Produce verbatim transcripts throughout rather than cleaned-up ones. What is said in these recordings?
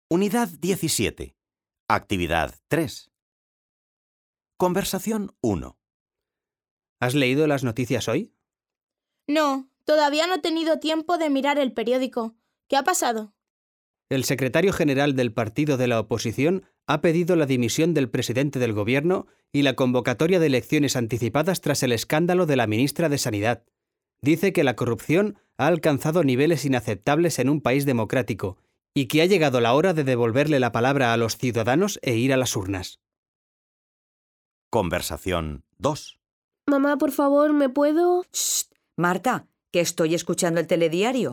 Unidad diecisiete. Actividad tres. Conversación uno. ¿Has leído las noticias hoy? No, todavía no he tenido tiempo de mirar el periódico. ¿Qué ha pasado? El secretario general del partido de la oposición ha pedido la dimisión del presidente del gobierno y la convocatoria de elecciones anticipadas tras el escándalo de la ministra de Sanidad. Dice que la corrupción ha alcanzado niveles inaceptables en un país democrático y que ha llegado la hora de devolverle la palabra a los ciudadanos e ir a las urnas. Conversación dos. Mamá, por favor, ¿me puedo...? Shh, Marta, que estoy escuchando el telediario.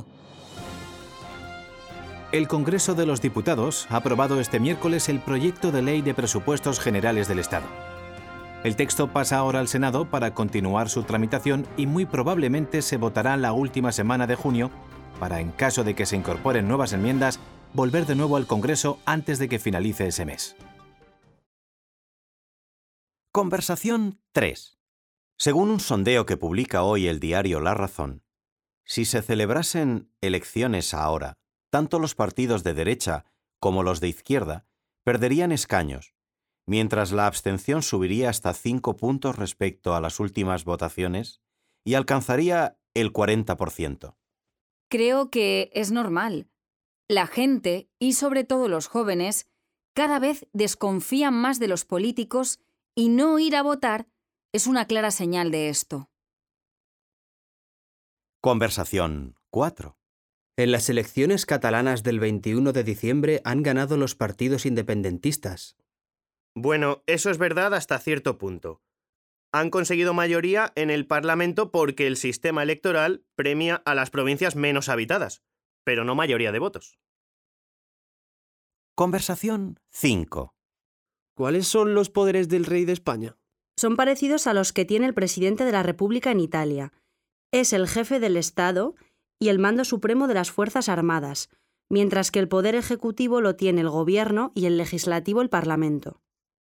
El Congreso de los Diputados ha aprobado este miércoles el proyecto de ley de presupuestos generales del Estado. El texto pasa ahora al Senado para continuar su tramitación y muy probablemente se votará la última semana de junio para, en caso de que se incorporen nuevas enmiendas, volver de nuevo al Congreso antes de que finalice ese mes. Conversación tres. Según un sondeo que publica hoy el diario La Razón, si se celebrasen elecciones ahora, tanto los partidos de derecha como los de izquierda perderían escaños, mientras la abstención subiría hasta cinco puntos respecto a las últimas votaciones y alcanzaría el cuarenta por ciento. Creo que es normal. La gente, y sobre todo los jóvenes, cada vez desconfían más de los políticos y no ir a votar es una clara señal de esto. Conversación cuatro. En las elecciones catalanas del veintiuno de diciembre han ganado los partidos independentistas. Bueno, eso es verdad hasta cierto punto. Han conseguido mayoría en el Parlamento porque el sistema electoral premia a las provincias menos habitadas, pero no mayoría de votos. Conversación cinco. ¿Cuáles son los poderes del rey de España? Son parecidos a los que tiene el presidente de la República en Italia. Es el jefe del Estado y el mando supremo de las Fuerzas Armadas, mientras que el poder ejecutivo lo tiene el gobierno y el legislativo el Parlamento.